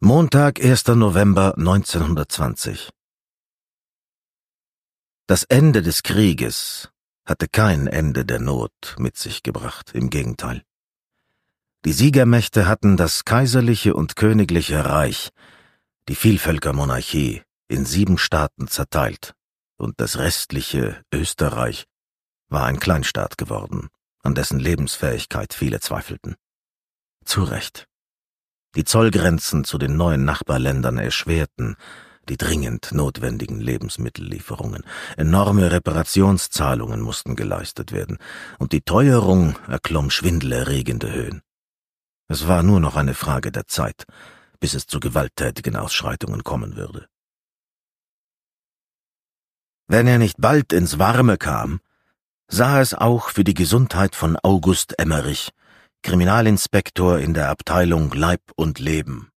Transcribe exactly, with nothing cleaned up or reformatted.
Montag, erster November neunzehnhundertzwanzig. Das Ende des Krieges hatte kein Ende der Not mit sich gebracht, im Gegenteil. Die Siegermächte hatten das kaiserliche und königliche Reich, die Vielvölkermonarchie, in sieben Staaten zerteilt, und das restliche Österreich war ein Kleinstaat geworden, an dessen Lebensfähigkeit viele zweifelten. Zu Recht. Die Zollgrenzen zu den neuen Nachbarländern erschwerten die dringend notwendigen Lebensmittellieferungen. Enorme Reparationszahlungen mussten geleistet werden, und die Teuerung erklomm schwindelerregende Höhen. Es war nur noch eine Frage der Zeit, bis es zu gewalttätigen Ausschreitungen kommen würde. Wenn er nicht bald ins Warme kam, sah es auch für die Gesundheit von August Emmerich, Kriminalinspektor in der Abteilung Leib und Leben,